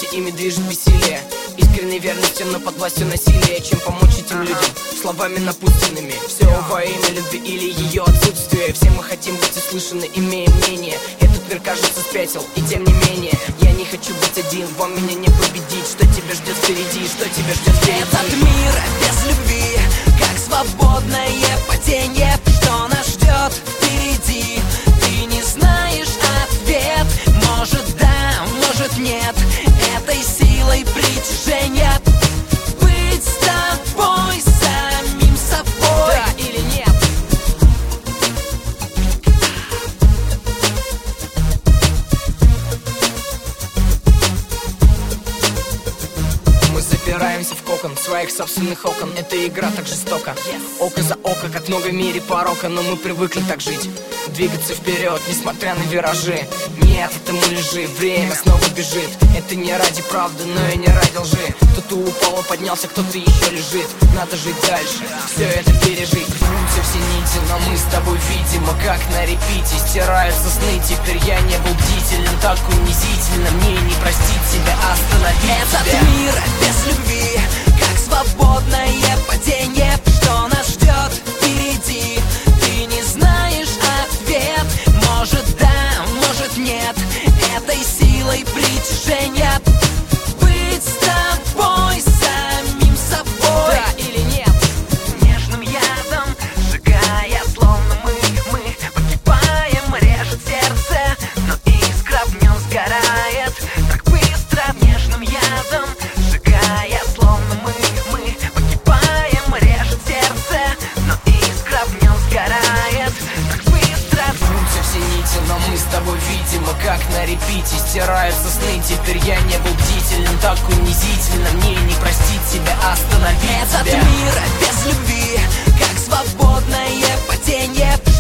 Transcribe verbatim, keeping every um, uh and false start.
ими движет веселье. Искренней верностью, но под властью насилия. Чем помочь этим людям словами напутственными? Все во имя любви или ее отсутствие. Все мы хотим быть услышаны, имея мнение. Этот мир, кажется, спятил, и тем не менее я не хочу быть один, вам меня не победить. Что тебя ждет впереди, что тебя ждет впереди? Этот мир без любви, как свободное падение. Что нас ждет впереди? Ты не знаешь ответ. Может да, может нет. Этой силой притяжения быть с тобой, самим собой. Да или нет? Мы запираемся в кокон своих собственных окон. Эта игра так жестока, око за око, как много в мире порока. Но мы привыкли так жить, двигаться вперед, несмотря на виражи. Нет, это мы лежи, время снова бежит. Это не ради правды, но и не ради лжи. Кто-то упал, поднялся, кто-то еще лежит. Надо жить дальше, все это пережить. Рвутся все нити, но мы с тобой видимо как на репите. Стираются сны, теперь я не был бдителен. Так унизительно мне не простить себя, остановить Этот себя. мир без любви, как свободное падение. Что нас ждет впереди? Ты не знаешь ответ. Может да, может нет. Этой силой притяжения быть с тобой, самим собой. Да или нет? Нежным ядом сжигая, словно мы, мы погибаем, режет сердце, но искра в нем сгорает так быстро. Нежным ядом сжигая, словно мы, мы погибаем, режет сердце, но искра в нем сгорает так быстро. Рвутся все нити, но мы с тобой видимо как на репите. Стираются сны, теперь я не был бдителен. Так унизительно мне не простить себя, остановить Этот себя. мир без любви, как свободное падение.